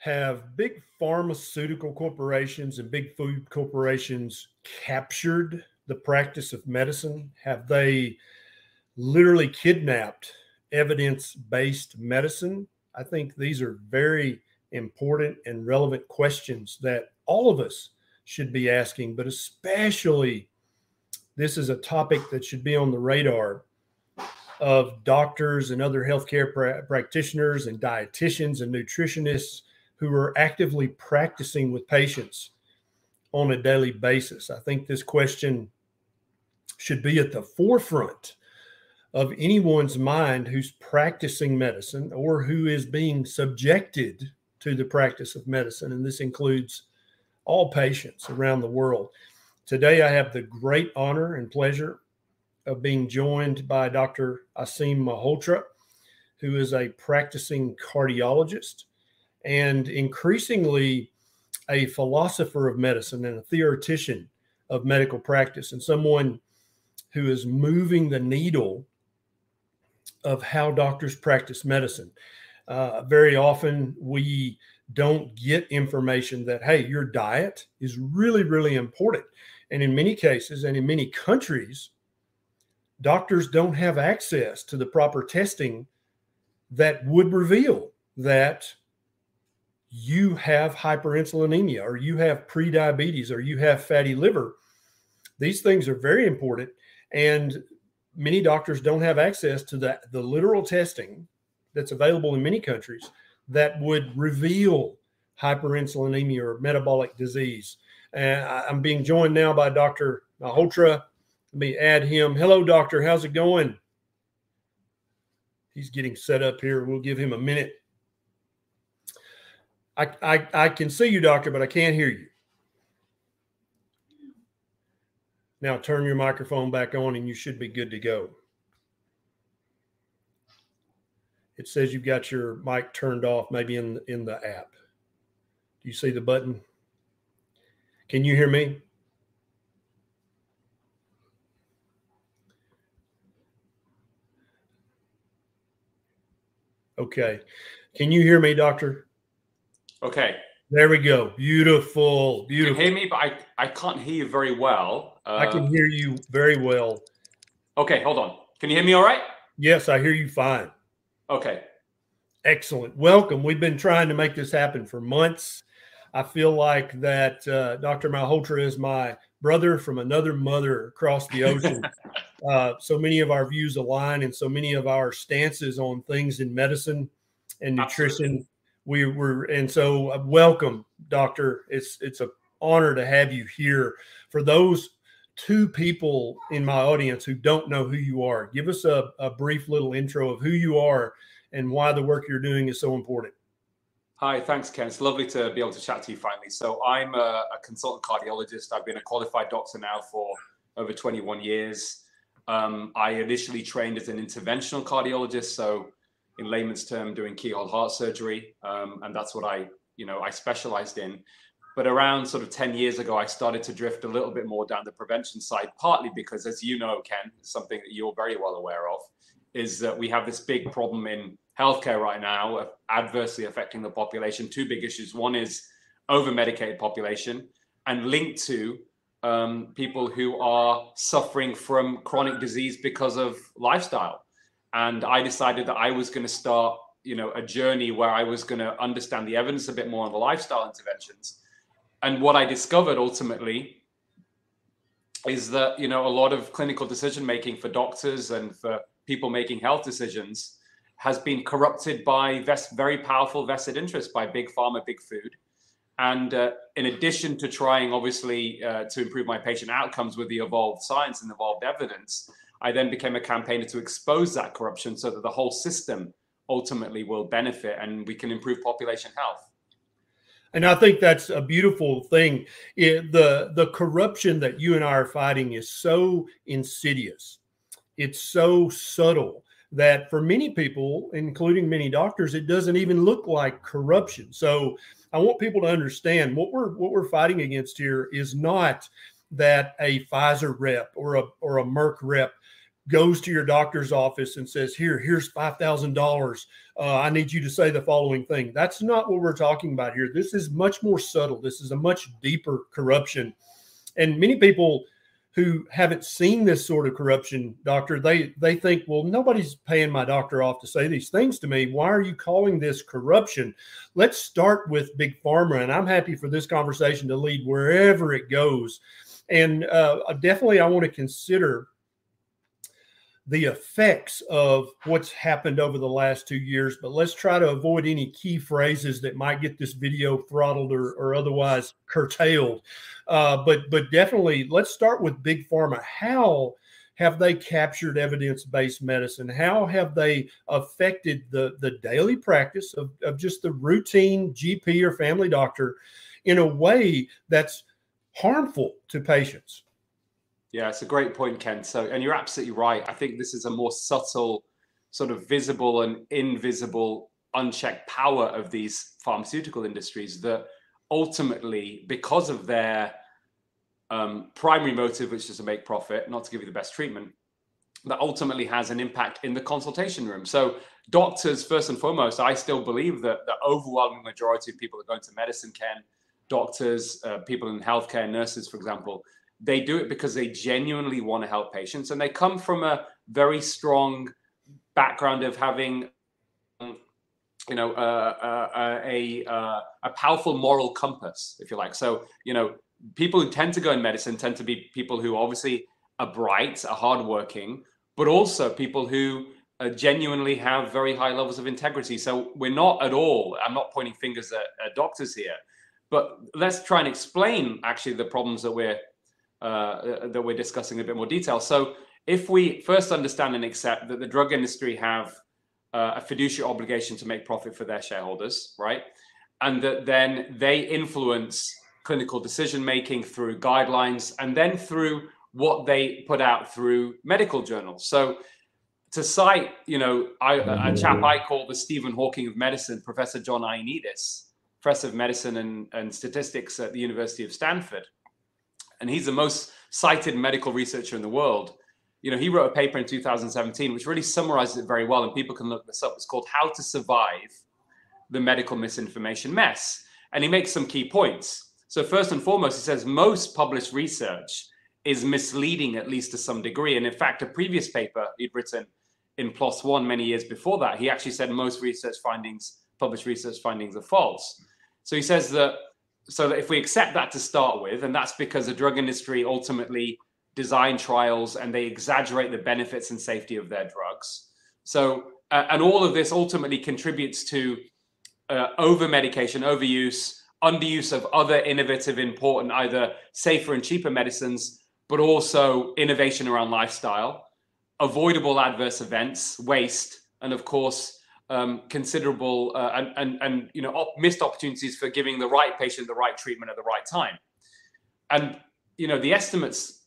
have big pharmaceutical corporations and big food corporations captured the practice of medicine? Have they literally kidnapped evidence-based medicine? I think these are very important and relevant questions that all of us should be asking, but especially this is a topic that should be on the radar of doctors and other healthcare practitioners and dietitians and nutritionists who are actively practicing with patients on a daily basis. I think this question should be at the forefront of anyone's mind who's practicing medicine or who is being subjected to the practice of medicine. And this includes all patients around the world. Today, I have the great honor and pleasure of being joined by Dr. Aseem Malhotra, who is a practicing cardiologist and increasingly a philosopher of medicine and a theoretician of medical practice, and someone who is moving the needle of how doctors practice medicine. Very often we don't get information that, hey, your diet is really, really important. And in many cases and in many countries, doctors don't have access to the proper testing that would reveal that you have hyperinsulinemia or you have prediabetes or you have fatty liver. These things are very important. And many doctors don't have access to the literal testing that's available in many countries that would reveal hyperinsulinemia or metabolic disease. And I'm being joined now by Dr. Malhotra. Let me add him. Hello, doctor. How's it going? He's getting set up here. We'll give him a minute. I can see you, doctor, but I can't hear you. Now turn your microphone back on and you should be good to go. It says you've got your mic turned off, maybe in the app. Do you see the button? Can you hear me? Okay. Can you hear me, doctor? Okay. There we go. Beautiful. Beautiful. You can hear me, but I can't hear you very well. I can hear you very well. Okay, hold on. Can you hear me all right? Yes, I hear you fine. Okay. Excellent. Welcome. We've been trying to make this happen for months. I feel like that Dr. Malhotra is my brother from another mother across the ocean. So many of our views align and so many of our stances on things in medicine and nutrition. Absolutely. Welcome, doctor. It's an honor to have you here. For those two people in my audience who don't know who you are, give us a brief little intro of who you are and why the work you're doing is so important. Hi, thanks, Ken. It's lovely to be able to chat to you finally. So I'm a consultant cardiologist. I've been a qualified doctor now for over 21 years. I initially trained as an interventional cardiologist, so in layman's term, doing keyhole heart surgery, and that's what I specialized in. But around sort of 10 years ago, I started to drift a little bit more down the prevention side, partly because, as you know, Ken, something that you're very well aware of, is that we have this big problem in healthcare right now, adversely affecting the population. Two big issues. One is over-medicated population, and linked to people who are suffering from chronic disease because of lifestyle. And I decided that I was going to start, a journey where I was going to understand the evidence a bit more on the lifestyle interventions. And what I discovered ultimately is that, a lot of clinical decision making for doctors and for people making health decisions has been corrupted by very powerful vested interests, by big pharma, big food. And in addition to trying, obviously, to improve my patient outcomes with the evolved science and evolved evidence, I then became a campaigner to expose that corruption so that the whole system ultimately will benefit and we can improve population health. And I think that's a beautiful thing. The corruption that you and I are fighting is so insidious. It's so subtle that for many people, including many doctors, it doesn't even look like corruption. So I want people to understand what we're fighting against here is not that a Pfizer rep or a Merck rep goes to your doctor's office and says, here's $5,000. I need you to say the following thing. That's not what we're talking about here. This is much more subtle. This is a much deeper corruption. And many people who haven't seen this sort of corruption, doctor, they think, well, nobody's paying my doctor off to say these things to me. Why are you calling this corruption? Let's start with Big Pharma. And I'm happy for this conversation to lead wherever it goes. And definitely I want to consider the effects of what's happened over the last 2 years, but let's try to avoid any key phrases that might get this video throttled or otherwise curtailed. But definitely let's start with Big Pharma. How have they captured evidence-based medicine? How have they affected the daily practice of just the routine GP or family doctor in a way that's harmful to patients? Yeah, it's a great point, Ken. So, and you're absolutely right. I think this is a more subtle, sort of visible and invisible, unchecked power of these pharmaceutical industries that ultimately, because of their primary motive, which is to make profit, not to give you the best treatment, that ultimately has an impact in the consultation room. So doctors, first and foremost, I still believe that the overwhelming majority of people that go into medicine, Ken, doctors, people in healthcare, nurses, for example, they do it because they genuinely want to help patients, and they come from a very strong background of having, you know, a powerful moral compass, if you like. So, you know, people who tend to go in medicine tend to be people who obviously are bright, are hardworking, but also people who genuinely have very high levels of integrity. So we're not at all, I'm not pointing fingers at doctors here, but let's try and explain actually the problems that we're discussing in a bit more detail. So if we first understand and accept that the drug industry have a fiduciary obligation to make profit for their shareholders, right? And that then they influence clinical decision-making through guidelines and then through what they put out through medical journals. So to cite, you know, a chap I call the Stephen Hawking of medicine, Professor John Ioannidis, professor of medicine and statistics at the University of Stanford, and he's the most cited medical researcher in the world. You know, he wrote a paper in 2017, which really summarizes it very well, and people can look this up. It's called How to Survive the Medical Misinformation Mess. And he makes some key points. So first and foremost, he says most published research is misleading, at least to some degree. And in fact, a previous paper he'd written in PLOS One many years before that, he actually said most published research findings are false. So he says that, so that if we accept that to start with, and that's because the drug industry ultimately design trials and they exaggerate the benefits and safety of their drugs. So, and all of this ultimately contributes to over-medication, overuse, underuse of other innovative, important, either safer and cheaper medicines, but also innovation around lifestyle, avoidable adverse events, waste, and of course, considerable and you know, missed opportunities for giving the right patient the right treatment at the right time. And you know, the estimates,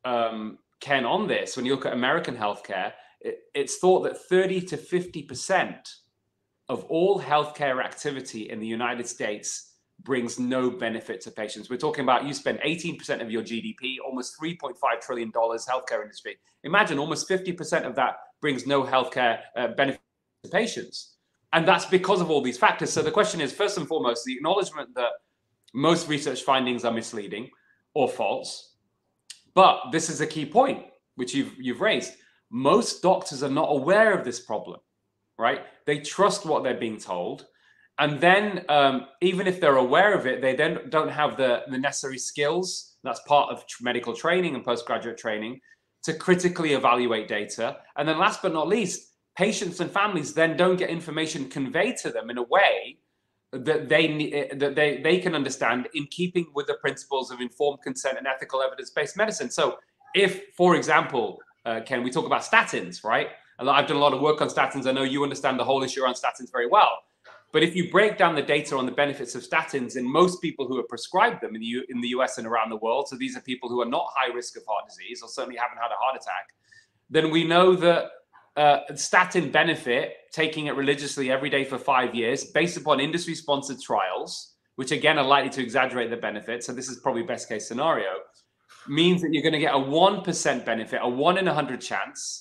Ken, on this, when you look at American healthcare, it's thought that 30 to 50% of all healthcare activity in the United States brings no benefit to patients. We're talking about you spend 18% of your GDP, almost $3.5 trillion healthcare industry. Imagine almost 50% of that brings no healthcare benefit to patients. And that's because of all these factors. So the question is, first and foremost, the acknowledgement that most research findings are misleading or false. But this is a key point, which you've raised. Most doctors are not aware of this problem, right? They trust what they're being told. And then even if they're aware of it, they then don't have the necessary skills. That's part of medical training and postgraduate training to critically evaluate data. And then last but not least, patients and families then don't get information conveyed to them in a way that they can understand in keeping with the principles of informed consent and ethical evidence-based medicine. So if, for example, Ken, we talk about statins, right? I've done a lot of work on statins. I know you understand the whole issue around statins very well. But if you break down the data on the benefits of statins in most people who are prescribed them in the US and around the world, so these are people who are not high risk of heart disease or certainly haven't had a heart attack, then we know that statin benefit, taking it religiously every day for 5 years, based upon industry-sponsored trials, which again are likely to exaggerate the benefit, so this is probably best case scenario, means that you're going to get a 1% benefit, a 1 in 100 chance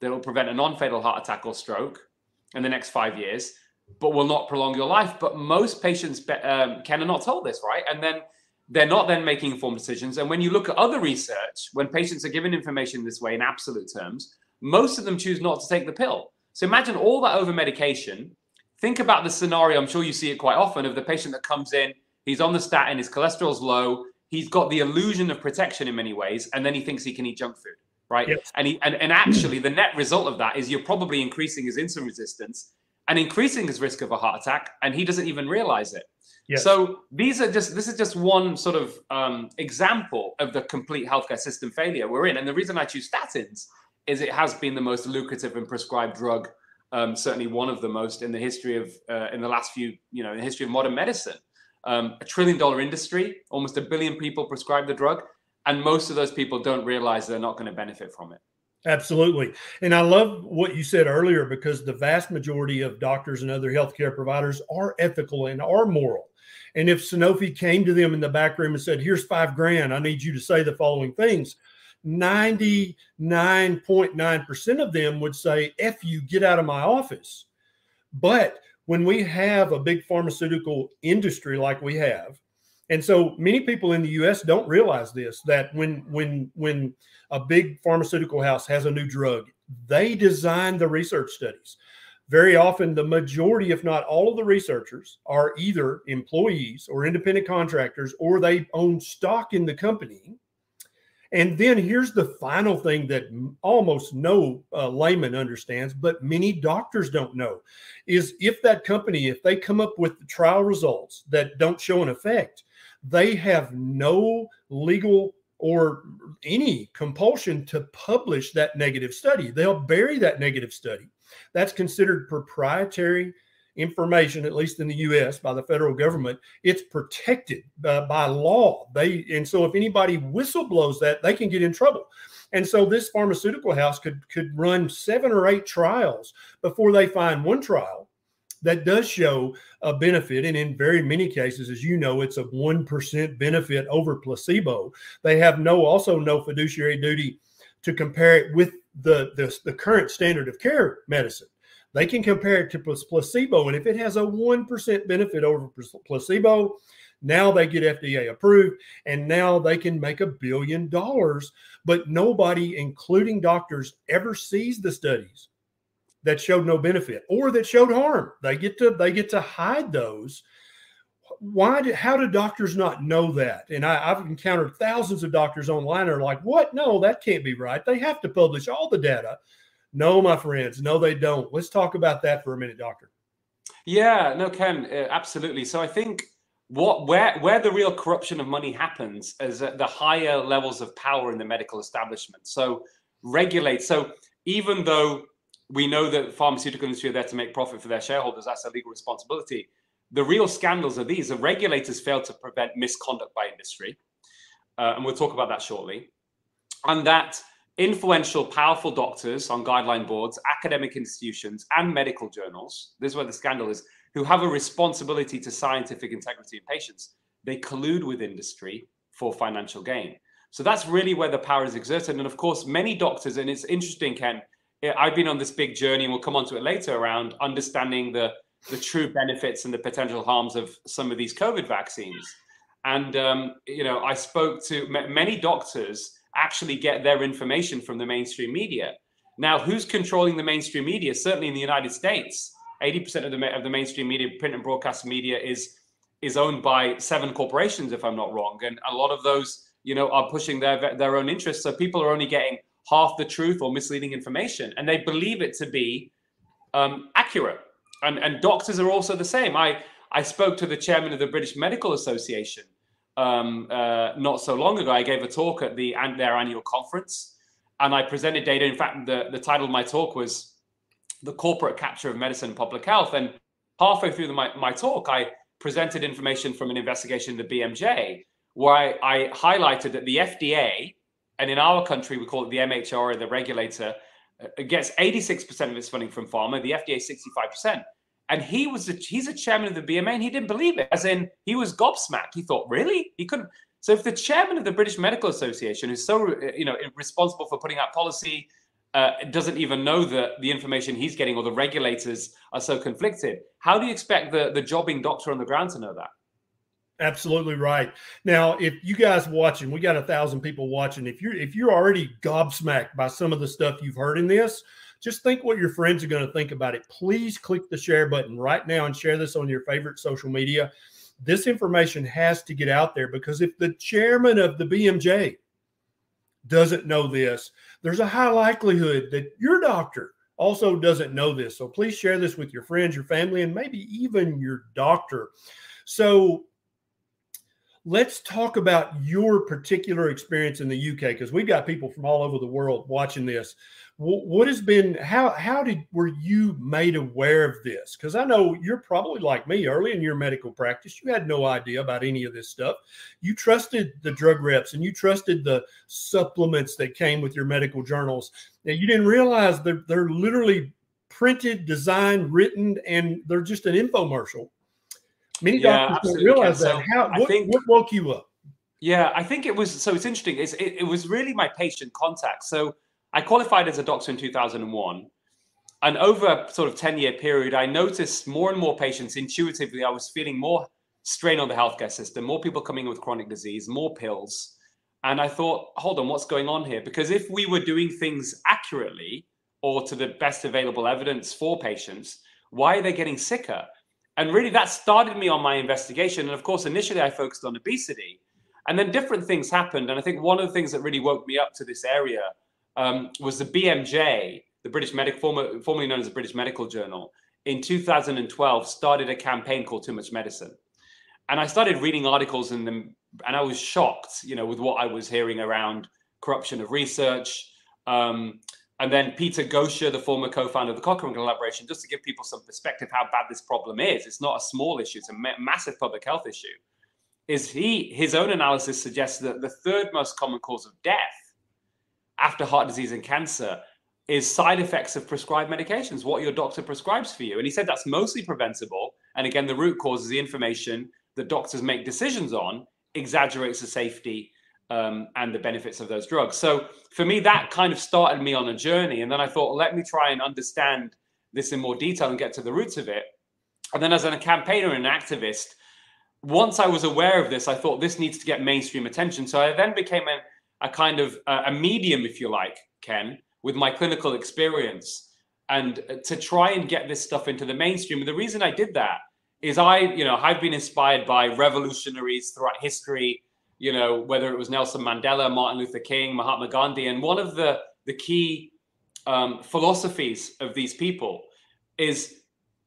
that will prevent a non-fatal heart attack or stroke in the next 5 years, but will not prolong your life. But most patients can are not told this, right? And then they're not then making informed decisions. And when you look at other research, when patients are given information this way in absolute terms, most of them choose not to take the pill. So imagine all that over medication. Think about the scenario, I'm sure you see it quite often, of the patient that comes in, he's on the statin, his cholesterol's low, he's got the illusion of protection in many ways, and then he thinks he can eat junk food, right? Yes. And actually the net result of that is you're probably increasing his insulin resistance and increasing his risk of a heart attack, and he doesn't even realize it. Yes. So this is just one sort of example of the complete healthcare system failure we're in. And the reason I choose statins is it has been the most lucrative and prescribed drug, certainly one of the most in the history of, in the last few, in the history of modern medicine. $1 trillion industry, almost 1 billion people prescribe the drug, and most of those people don't realize they're not going to benefit from it. Absolutely. And I love what you said earlier, because the vast majority of doctors and other healthcare providers are ethical and are moral. And if Sanofi came to them in the back room and said, here's $5,000, I need you to say the following things, 99.9% of them would say, F you, get out of my office. But when we have a big pharmaceutical industry like we have, and so many people in the US don't realize this, that when a big pharmaceutical house has a new drug, they design the research studies. Very often, the majority, if not all of the researchers, are either employees or independent contractors, or they own stock in the company. And then here's the final thing that almost no layman understands, but many doctors don't know, is if that company, if they come up with the trial results that don't show an effect, they have no legal or any compulsion to publish that negative study. They'll bury that negative study. That's considered proprietary information, at least in the US, by the federal government. It's protected by law. And so if anybody whistleblows that, they can get in trouble. And so this pharmaceutical house could run 7 or 8 trials before they find one trial that does show a benefit. And in very many cases, as you know, it's a 1% benefit over placebo. They have also no fiduciary duty to compare it with the current standard of care medicine. They can compare it to placebo. And if it has a 1% benefit over placebo, now they get FDA approved, and now they can make $1 billion. But nobody, including doctors, ever sees the studies that showed no benefit or that showed harm. They get to hide those. How do doctors not know that? And I've encountered thousands of doctors online who are like, what? No, that can't be right. They have to publish all the data. No, my friends, no, they don't. Let's talk about that for a minute, doctor. Yeah, no, Ken, absolutely. So I think where the real corruption of money happens is at the higher levels of power in the medical establishment. So even though we know that the pharmaceutical industry are there to make profit for their shareholders, that's a legal responsibility. The real scandals are these: the regulators fail to prevent misconduct by industry. And we'll talk about that shortly. And that influential, powerful doctors on guideline boards, academic institutions, and medical journals, this is where the scandal is, who have a responsibility to scientific integrity in patients, they collude with industry for financial gain. So that's really where the power is exerted. And of course, many doctors, and it's interesting, Ken, I've been on this big journey, and we'll come on to it later, around understanding the true benefits and the potential harms of some of these COVID vaccines. And, I spoke to many doctors actually get their information from the mainstream media. Now, who's controlling the mainstream media? Certainly in the United States, 80% of the mainstream media, print and broadcast media, is owned by 7 corporations, if I'm not wrong. And a lot of those, are pushing their own interests. So people are only getting half the truth or misleading information, and they believe it to be accurate. And doctors are also the same. I spoke to the chairman of the British Medical Association not so long ago. I gave a talk at their annual conference, and I presented data. In fact, the title of my talk was "The Corporate Capture of Medicine and Public Health." And halfway through my talk, I presented information from an investigation in the BMJ, where I highlighted that the FDA, and in our country we call it the MHRA, the regulator, gets 86% of its funding from pharma, the FDA 65%. And he's a chairman of the BMA, and he didn't believe it. As in, he was gobsmacked. He thought, really? He couldn't. So if the chairman of the British Medical Association, who's so responsible for putting out policy, doesn't even know that the information he's getting or the regulators are so conflicted. How do you expect the jobbing doctor on the ground to know that? Absolutely right. Now, if you guys watching, we got 1,000 people watching. If you're already gobsmacked by some of the stuff you've heard in this, just think what your friends are going to think about it. Please click the share button right now and share this on your favorite social media. This information has to get out there, because if the chairman of the BMJ doesn't know this, there's a high likelihood that your doctor also doesn't know this. So please share this with your friends, your family, and maybe even your doctor. So let's talk about your particular experience in the UK, because we've got people from all over the world watching this. What has been, were you made aware of this? Because I know you're probably like me. Early in your medical practice, you had no idea about any of this stuff. You trusted the drug reps and you trusted the supplements that came with your medical journals. Now, you didn't realize they're literally printed, designed, written, and they're just an infomercial. Many doctors don't realize that. What woke you up? Yeah, I think it was, so it's interesting. It was really my patient contact. So I qualified as a doctor in 2001. And over a sort of 10-year period, I noticed more and more patients intuitively. I was feeling more strain on the healthcare system, more people coming in with chronic disease, more pills. And I thought, hold on, what's going on here? Because if we were doing things accurately or to the best available evidence for patients, why are they getting sicker? And really that started me on my investigation. And of course, initially I focused on obesity, and then different things happened. And I think one of the things that really woke me up to this area was the BMJ, the British Medical, formerly known as the British Medical Journal, in 2012 started a campaign called Too Much Medicine. And I started reading articles in them, and I was shocked, with what I was hearing around corruption of research. And then Peter Gosha, the former co-founder of the Cochrane Collaboration, just to give people some perspective how bad this problem is. It's not a small issue, it's a massive public health issue. His own analysis suggests that the third most common cause of death after heart disease and cancer is side effects of prescribed medications, what your doctor prescribes for you. And he said that's mostly preventable. And again, the root cause is the information that doctors make decisions on exaggerates the safety and the benefits of those drugs. So for me, that kind of started me on a journey. And then I thought, let me try and understand this in more detail and get to the roots of it. And then as a campaigner and an activist, once I was aware of this, I thought this needs to get mainstream attention. So I then became a kind of a medium, if you like, Ken, with my clinical experience, and to try and get this stuff into the mainstream. And the reason I did that is I've been inspired by revolutionaries throughout history, whether it was Nelson Mandela, Martin Luther King, Mahatma Gandhi. And one of the key philosophies of these people is,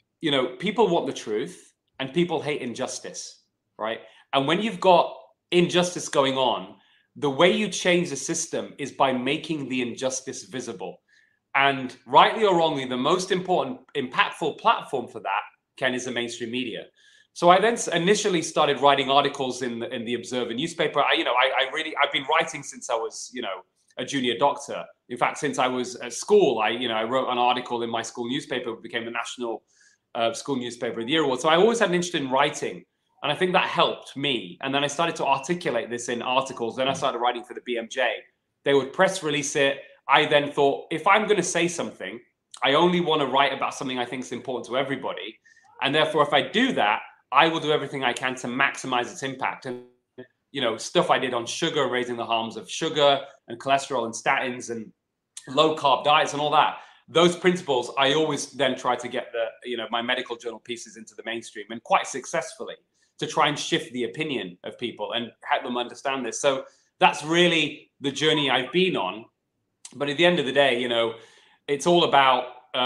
people want the truth and people hate injustice, right? And when you've got injustice going on, the way you change the system is by making the injustice visible. And rightly or wrongly, the most important, impactful platform for that, Ken, is the mainstream media. So I then initially started writing articles in the Observer newspaper. I've been writing since I was, a junior doctor. In fact, since I was at school, I wrote an article in my school newspaper, it became the National School Newspaper of the Year Award. So I always had an interest in writing. And I think that helped me. And then I started to articulate this in articles. Then I started writing for the BMJ. They would press release it. I then thought, if I'm going to say something, I only want to write about something I think is important to everybody. And therefore, if I do that, I will do everything I can to maximize its impact. And, stuff I did on sugar, raising the harms of sugar and cholesterol and statins and low carb diets and all that. Those principles, I always then try to get my medical journal pieces into the mainstream, and quite successfully, to try and shift the opinion of people and help them understand this. So that's really the journey I've been on. But at the end of the day, it's all about,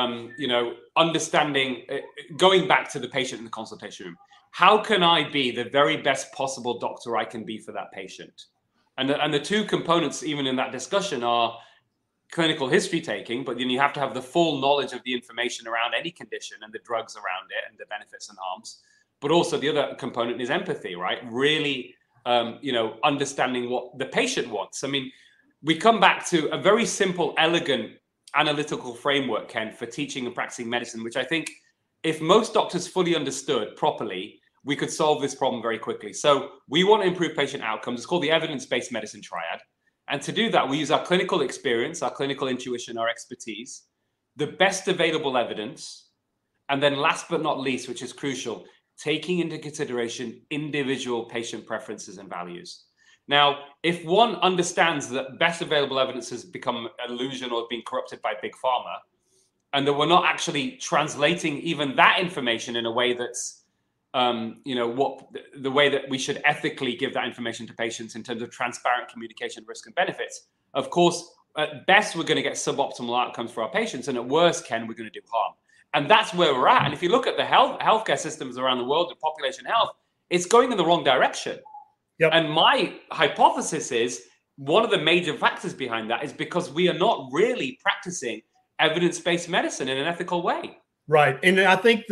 understanding, going back to the patient in the consultation room. How can I be the very best possible doctor I can be for that patient? And the two components, even in that discussion, are clinical history taking, but then you have to have the full knowledge of the information around any condition and the drugs around it and the benefits and harms. But also the other component is empathy, right? Really, understanding what the patient wants. I mean, we come back to a very simple, elegant, analytical framework, Ken, for teaching and practicing medicine, which I think if most doctors fully understood properly, we could solve this problem very quickly. So we want to improve patient outcomes. It's called the evidence-based medicine triad. And to do that, we use our clinical experience, our clinical intuition, our expertise, the best available evidence, and then last but not least, which is crucial, taking into consideration individual patient preferences and values. Now, if one understands that best available evidence has become an illusion or been corrupted by big pharma, and that we're not actually translating even that information in a way that's, the way that we should ethically give that information to patients in terms of transparent communication, risk and benefits. Of course, at best, we're going to get suboptimal outcomes for our patients, and at worst, Ken, we're going to do harm. And that's where we're at. And if you look at the healthcare systems around the world, the population health, it's going in the wrong direction. Yep. And my hypothesis is one of the major factors behind that is because we are not really practicing evidence-based medicine in an ethical way. Right. And I think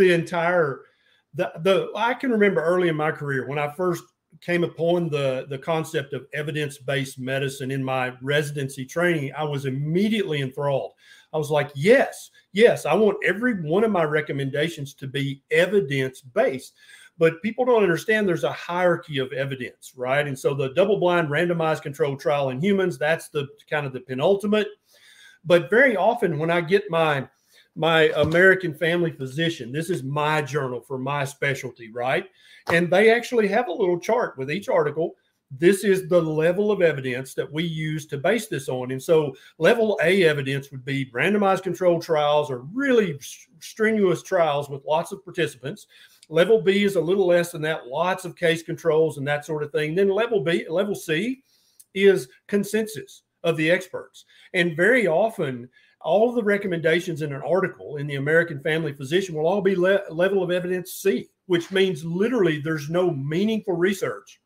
I can remember early in my career when I first came upon the concept of evidence-based medicine in my residency training, I was immediately enthralled. I was like, yes, I want every one of my recommendations to be evidence-based. But people don't understand there's a hierarchy of evidence, right? And so the double-blind randomized controlled trial in humans, that's the kind of the penultimate. But very often when I get my American Family Physician, this is my journal for my specialty, right? And they actually have a little chart with each article. This is the level of evidence that we use to base this on. And so level A evidence would be randomized controlled trials or really strenuous trials with lots of participants. Level B is a little less than that, lots of case controls and that sort of thing. Then level C is consensus of the experts. And very often, all of the recommendations in an article in the American Family Physician will all be level of evidence C, which means literally there's no meaningful research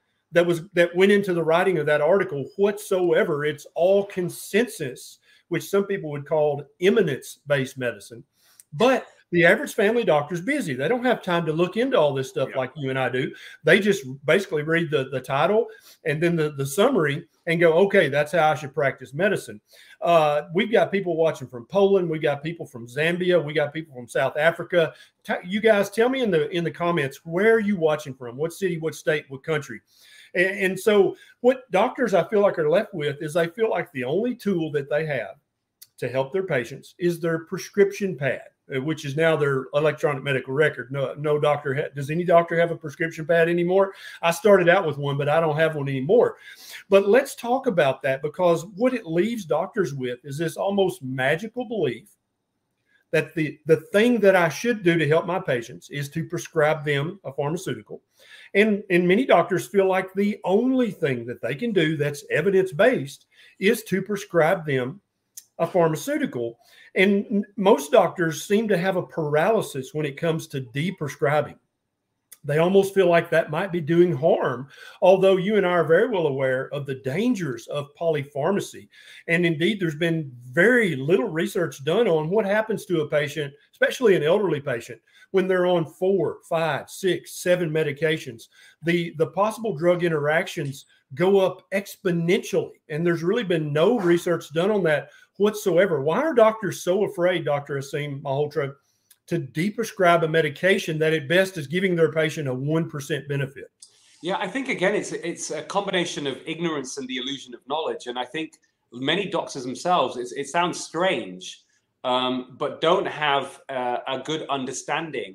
that went into the writing of that article whatsoever. It's all consensus, which some people would call eminence-based medicine. But the average family doctor is busy. They don't have time to look into all this stuff like you and I do. They just basically read the title and then the summary and go, okay, that's how I should practice medicine. We've got people watching from Poland. We've got people from Zambia. We got people from South Africa. You guys tell me in the comments, where are you watching from? What city, what state, what country? And so what doctors I feel like are left with is they feel like the only tool that they have to help their patients is their prescription pad, which is now their electronic medical record. No doctor does any doctor have a prescription pad anymore? I started out with one, but I don't have one anymore. But let's talk about that, because what it leaves doctors with is this almost magical belief that the thing that I should do to help my patients is to prescribe them a pharmaceutical. And many doctors feel like the only thing that they can do that's evidence-based is to prescribe them a pharmaceutical. And most doctors seem to have a paralysis when it comes to deprescribing. They almost feel like that might be doing harm, although you and I are very well aware of the dangers of polypharmacy. And indeed, there's been very little research done on what happens to a patient, especially an elderly patient, when they're on 4, 5, 6, 7 medications. The possible drug interactions go up exponentially, and there's really been no research done on that whatsoever. Why are doctors so afraid, Dr. Aseem Malhotra, to deprescribe a medication that at best is giving their patient a 1% benefit? Yeah, I think, again, it's a combination of ignorance and the illusion of knowledge. And I think many doctors themselves, it sounds strange, but don't have a good understanding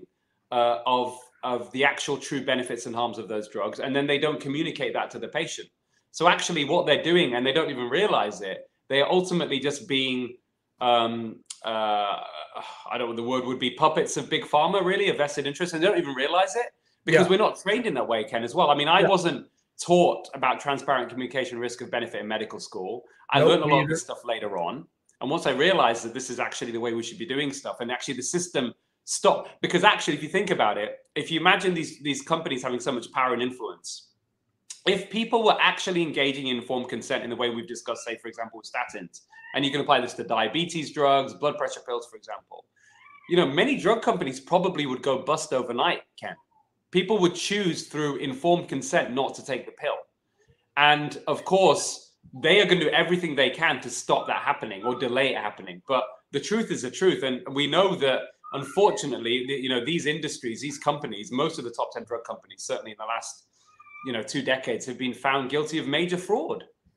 of the actual true benefits and harms of those drugs. And then they don't communicate that to the patient. So actually what they're doing, and they don't even realize it, they are ultimately just being, I don't know, the word would be puppets of big pharma, really, a vested interest, and they don't even realize it because we're not trained in that way, Ken, as well. I mean, I wasn't taught about transparent communication, risk of benefit in medical school. I learned a lot of this stuff later on. And once I realized that this is actually the way we should be doing stuff, and actually the system stopped, because actually, if you think about it, if you imagine these companies having so much power and influence, if people were actually engaging in informed consent in the way we've discussed, say, for example, with statins, and you can apply this to diabetes drugs, blood pressure pills, for example, many drug companies probably would go bust overnight, Ken. People would choose through informed consent not to take the pill. And of course, they are going to do everything they can to stop that happening or delay it happening. But the truth is the truth. And we know that, unfortunately, these industries, these companies, most of the top 10 drug companies, certainly in the last 2 decades, have been found guilty of major fraud.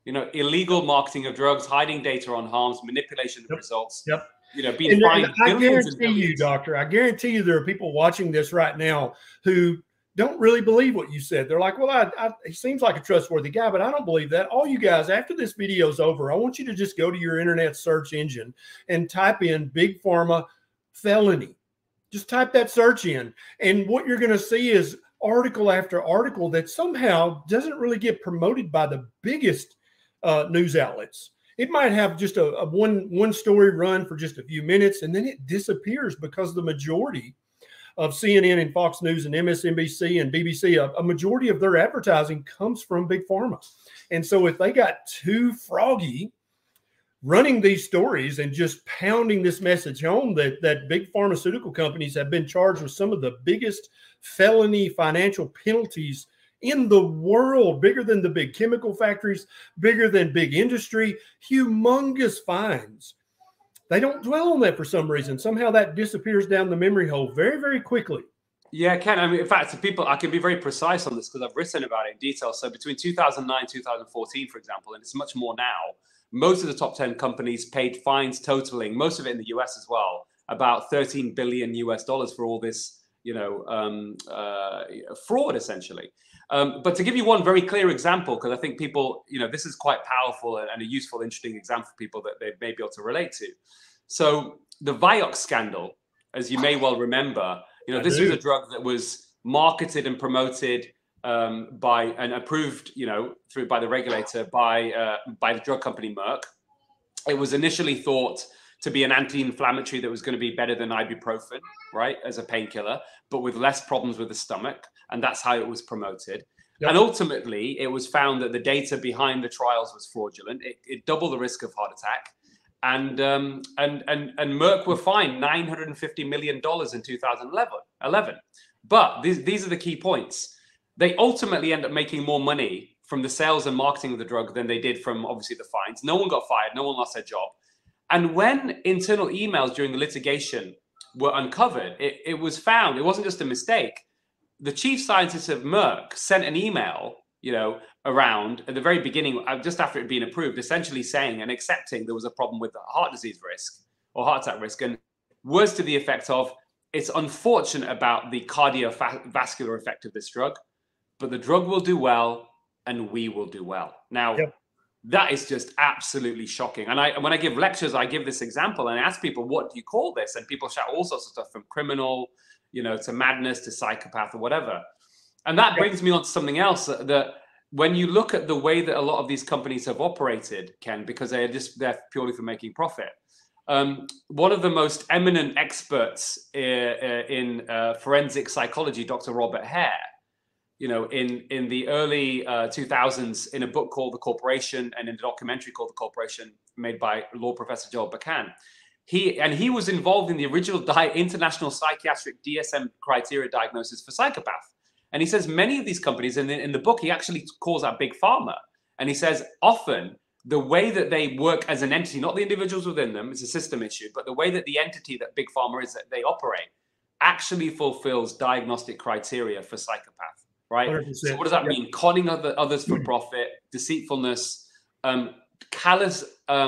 You know, illegal marketing of drugs, hiding data on harms, manipulation of results. Yep. You know, being fined billions and billions. You, doctor, I guarantee you there are people watching this right now who don't really believe what you said. They're like, well, he seems like a trustworthy guy, but I don't believe that. All you guys, after this video is over, I want you to just go to your internet search engine and type in Big Pharma felony. Just type that search in. And what you're going to see is article after article that somehow doesn't really get promoted by the biggest news outlets. It might have just a one story run for just a few minutes, and then it disappears because the majority of CNN and Fox News and MSNBC and BBC, a majority of their advertising comes from Big Pharma. And so if they got too froggy running these stories and just pounding this message home that big pharmaceutical companies have been charged with some of the biggest felony financial penalties in the world, bigger than the big chemical factories, bigger than big industry, humongous fines. They don't dwell on that for some reason. Somehow that disappears down the memory hole very, very quickly. Yeah, Ken. I mean, in fact, I can be very precise on this because I've written about it in detail. So between 2009 and 2014, for example, and it's much more now, most of the top 10 companies paid fines totaling, most of it in the US as well, about $13 billion for all this, fraud essentially. But to give you one very clear example, because I think people, this is quite powerful and a useful, interesting example for people that they may be able to relate to. So the Vioxx scandal, as you may well remember, this was a drug that was marketed and promoted by and approved, by the regulator, by the drug company Merck. It was initially thought to be an anti-inflammatory that was going to be better than ibuprofen, right, as a painkiller, but with less problems with the stomach. And that's how it was promoted. Yep. And ultimately, it was found that the data behind the trials was fraudulent. It doubled the risk of heart attack. And Merck were fined $950 million in 2011. But these are the key points. They ultimately end up making more money from the sales and marketing of the drug than they did from, obviously, the fines. No one got fired. No one lost their job. And when internal emails during the litigation were uncovered, it was found, it wasn't just a mistake. The chief scientist of Merck sent an email, around at the very beginning, just after it had been approved, essentially saying and accepting there was a problem with the heart disease risk or heart attack risk. And words to the effect of, it's unfortunate about the cardiovascular effect of this drug, but the drug will do well and we will do well. Now, yep. That is just absolutely shocking. And when I give lectures, I give this example and I ask people, what do you call this? And people shout all sorts of stuff from criminal, to madness, to psychopath or whatever. And that brings me on to something else that when you look at the way that a lot of these companies have operated, Ken, because they're purely for making profit. One of the most eminent experts in forensic psychology, Dr. Robert Hare, in the early 2000s, in a book called The Corporation and in a documentary called The Corporation, made by law professor Joel Bakan, he was involved in the original international psychiatric DSM criteria diagnosis for psychopath. And he says many of these companies, and in the book, he actually calls out Big Pharma. And he says often the way that they work as an entity, not the individuals within them, it's a system issue, but the way that the entity that Big Pharma is, that they operate, actually fulfills diagnostic criteria for psychopath, right? 100%. So what does that mean? Conning others for profit, deceitfulness, callous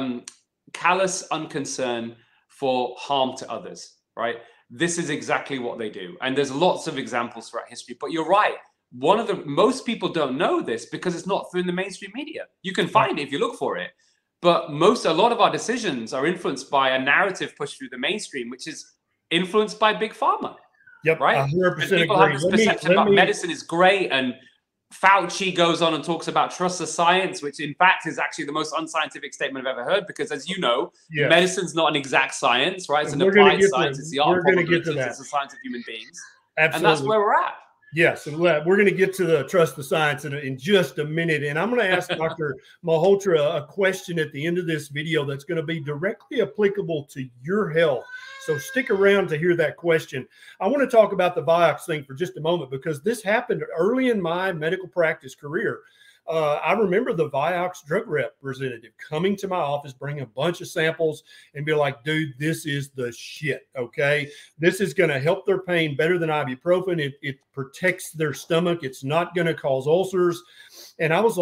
unconcern for harm to others, right? This is exactly what they do. And there's lots of examples throughout history, but you're right. Most people don't know this because it's not through the mainstream media. You can find it if you look for it, but a lot of our decisions are influenced by a narrative pushed through the mainstream, which is influenced by Big Pharma. Yep, right? 100% and people agree. have this perception about medicine is great, and Fauci goes on and talks about trust the science, which in fact is actually the most unscientific statement I've ever heard, because as you know, medicine's not an exact science, right? It's an applied science. It's the art of probabilities. It's the science of human beings. Absolutely. And that's where we're at. Yes, and we're going to get to the trust the science in just a minute. And I'm going to ask Dr. Malhotra a question at the end of this video that's going to be directly applicable to your health. So stick around to hear that question. I want to talk about the Vioxx thing for just a moment, because this happened early in my medical practice career. I remember the Vioxx drug representative coming to my office, bringing a bunch of samples and be like, dude, this is the shit, okay? This is going to help their pain better than ibuprofen. It protects their stomach. It's not going to cause ulcers. And I was like,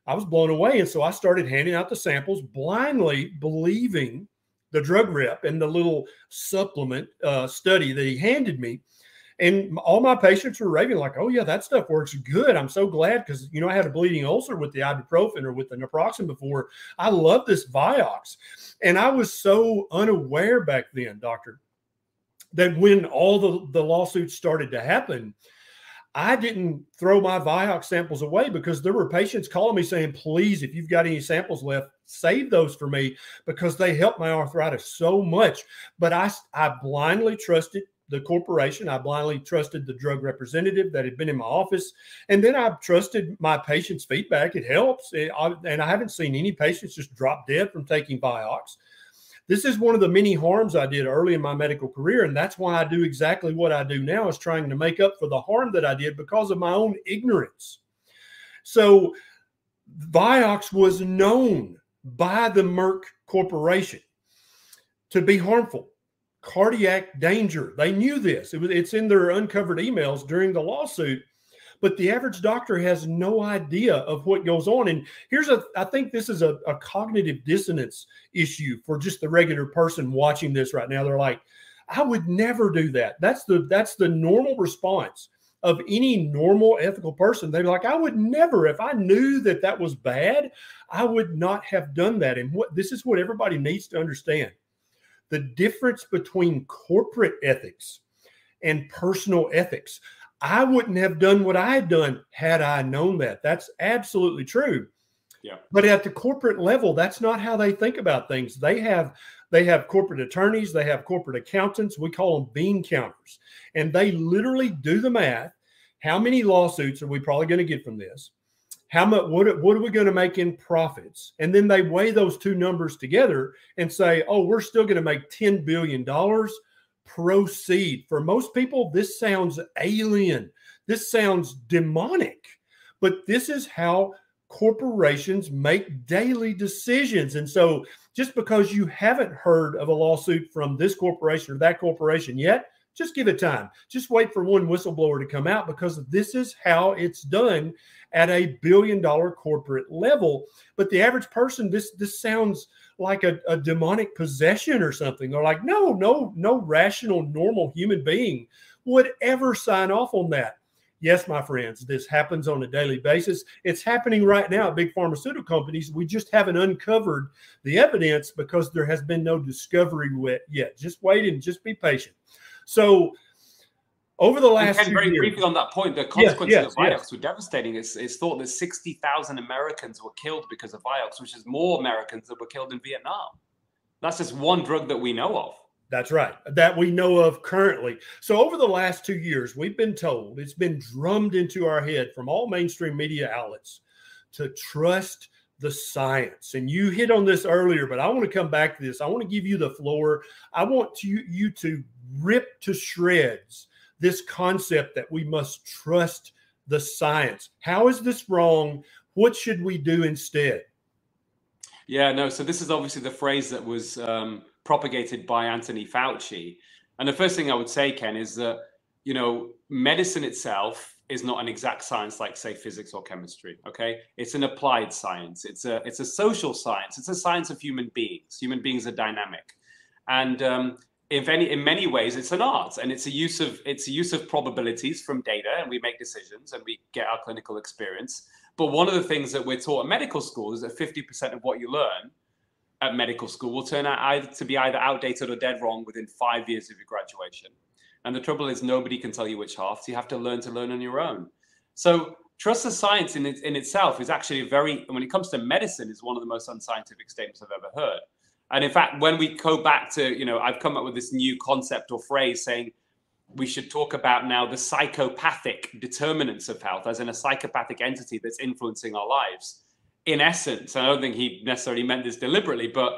I was blown away. And so I started handing out the samples, blindly believing the drug rep and the little supplement study that he handed me. And all my patients were raving like, oh, yeah, that stuff works good. I'm so glad because, you know, I had a bleeding ulcer with the ibuprofen or with the naproxen before. I love this Vioxx. And I was so unaware back then, doctor, that when all the lawsuits started to happen, I didn't throw my Vioxx samples away because there were patients calling me saying, please, if you've got any samples left, save those for me because they help my arthritis so much. But I blindly trusted the corporation. I blindly trusted the drug representative that had been in my office. And then I trusted my patients' feedback. It helps. And I haven't seen any patients just drop dead from taking Vioxx. This is one of the many harms I did early in my medical career. And that's why I do exactly what I do now, is trying to make up for the harm that I did because of my own ignorance. So Vioxx was known by the Merck Corporation to be harmful, cardiac danger. They knew this. It's in their uncovered emails during the lawsuit. But the average doctor has no idea of what goes on. And I think this is a cognitive dissonance issue for just the regular person watching this right now. They're like, I would never do that. That's the normal response of any normal ethical person. They're like, I would never, if I knew that was bad, I would not have done that. And this is what everybody needs to understand. The difference between corporate ethics and personal ethics. I wouldn't have done what I had done had I known that. That's absolutely true. Yeah. But at the corporate level, that's not how they think about things. They have corporate attorneys, they have corporate accountants. We call them bean counters. And they literally do the math. How many lawsuits are we probably going to get from this? How much? What are we going to make in profits? And then they weigh those two numbers together and say, oh, we're still going to make $10 billion. Proceed. For most people, this sounds alien. This sounds demonic. But this is how corporations make daily decisions. And so just because you haven't heard of a lawsuit from this corporation or that corporation yet, just give it time. Just wait for one whistleblower to come out, because this is how it's done at a billion-dollar corporate level. But the average person, this sounds like a demonic possession or something. They're like, no rational, normal human being would ever sign off on that. Yes, my friends, this happens on a daily basis. It's happening right now at big pharmaceutical companies. We just haven't uncovered the evidence because there has been no discovery yet. Just wait and just be patient. So over the last and very years, briefly on that point, the consequences of Vioxx were devastating. It's thought that 60,000 Americans were killed because of Vioxx, which is more Americans that were killed in Vietnam. That's just one drug that we know of. That's right, that we know of currently. So over the last 2 years, we've been told, it's been drummed into our head from all mainstream media outlets to trust the science. And you hit on this earlier, but I want to come back to this. I want to give you the floor. I want you to rip to shreds this concept that we must trust the science. How is this wrong? What should we do instead? Yeah, no. So this is obviously the phrase that was propagated by Anthony Fauci. And the first thing I would say, Ken, is that, medicine itself is not an exact science like, say, physics or chemistry. Okay, it's an applied science. It's a social science. It's a science of human beings. Human beings are dynamic, and in many ways, it's an art, and it's a use of probabilities from data, and we make decisions and we get our clinical experience. But one of the things that we're taught at medical school is that 50% of what you learn at medical school will turn out to be either outdated or dead wrong within 5 years of your graduation. And the trouble is, nobody can tell you which half, so you have to learn on your own. So trust the science in itself is actually when it comes to medicine, is one of the most unscientific statements I've ever heard. And in fact, when we go back to, I've come up with this new concept or phrase saying we should talk about now the psychopathic determinants of health, as in a psychopathic entity that's influencing our lives. In essence, I don't think he necessarily meant this deliberately, but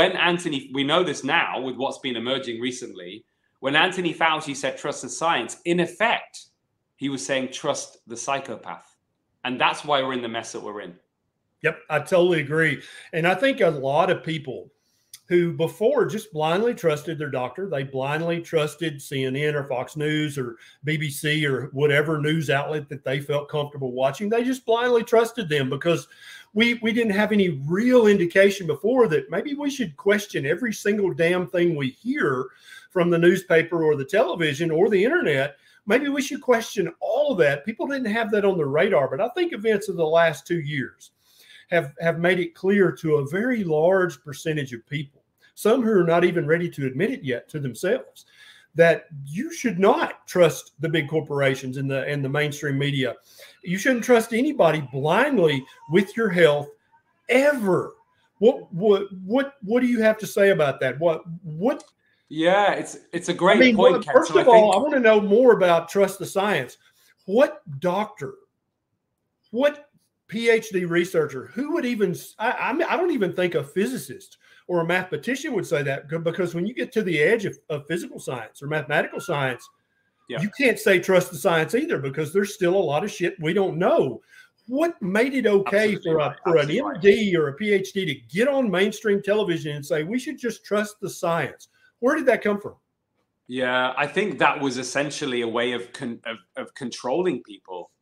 we know this now with what's been emerging recently, when Anthony Fauci said trust the science, in effect, he was saying trust the psychopath. And that's why we're in the mess that we're in. Yep, I totally agree. And I think a lot of people who before just blindly trusted their doctor. They blindly trusted CNN or Fox News or BBC or whatever news outlet that they felt comfortable watching. They just blindly trusted them because we didn't have any real indication before that maybe we should question every single damn thing we hear from the newspaper or the television or the internet. Maybe we should question all of that. People didn't have that on their radar, but I think events of the last 2 years have made it clear to a very large percentage of people, some who are not even ready to admit it yet to themselves, that you should not trust the big corporations and the mainstream media. You shouldn't trust anybody blindly with your health ever. What do you have to say about that? What? Yeah, it's a great point, Ken. First of all, I want to know more about trust the science. What doctor, what PhD researcher, who would even, I don't even think a physicist or a mathematician would say that, because when you get to the edge of physical science or mathematical science, you can't say trust the science either, because there's still a lot of shit we don't know. What made it okay for an MD or a PhD to get on mainstream television and say we should just trust the science? Where did that come from? Yeah, I think that was essentially a way of controlling people,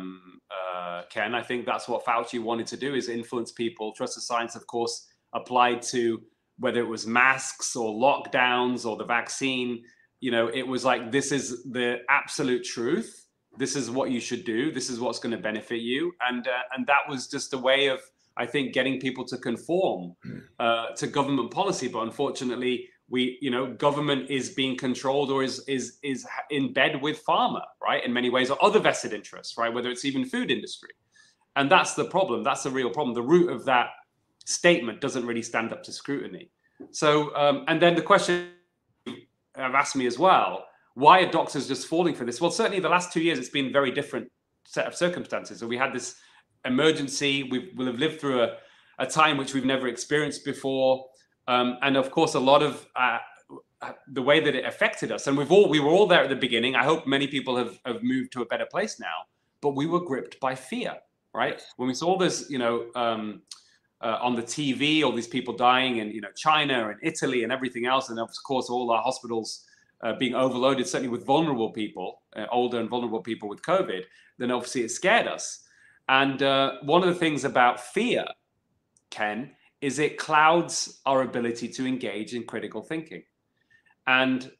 Ken. I think that's what Fauci wanted to do, is influence people. Trust the science, of course, applied to whether it was masks or lockdowns or the vaccine. You know, it was like, this is the absolute truth. This is what you should do. This is what's going to benefit you. And that was just a way of, I think, getting people to conform to government policy. But unfortunately, government is being controlled or is in bed with pharma, right? In many ways, or other vested interests, right? Whether it's even food industry. And that's the problem. That's the real problem. The root of that statement doesn't really stand up to scrutiny. So, and then the question have asked me as well, why are doctors just falling for this? Well, certainly the last 2 years, it's been a very different set of circumstances. So we had this emergency. We'll have lived through a time which we've never experienced before. And of course, a lot of the way that it affected us, and we were all there at the beginning. I hope many people have moved to a better place now, but we were gripped by fear, right? When we saw this, on the TV, all these people dying in, China and Italy and everything else. And of course, all our hospitals being overloaded, certainly with vulnerable people, older and vulnerable people with COVID, then obviously it scared us. And one of the things about fear, Ken, is it clouds our ability to engage in critical thinking. And,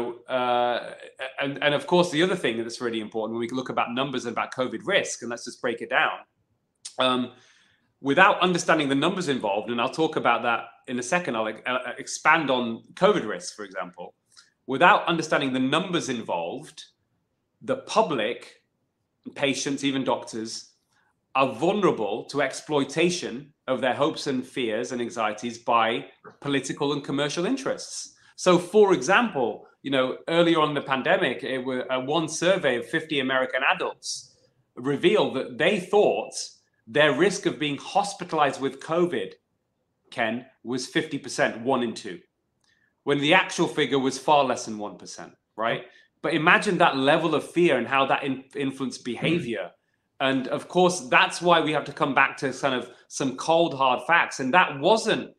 and of course, the other thing that's really important when we look about numbers and about COVID risk, and let's just break it down, without understanding the numbers involved, and I'll talk about that in a second, I'll expand on COVID risk, for example. Without understanding the numbers involved, the public, patients, even doctors, are vulnerable to exploitation of their hopes and fears and anxieties by political and commercial interests. So, for example, earlier on in the pandemic, one survey of 50 American adults revealed that they thought their risk of being hospitalized with COVID, Ken, was 50%, 1 in 2, when the actual figure was far less than 1%, right? But imagine that level of fear and how that influenced behavior. And of course, that's why we have to come back to kind of some cold, hard facts. And that wasn't,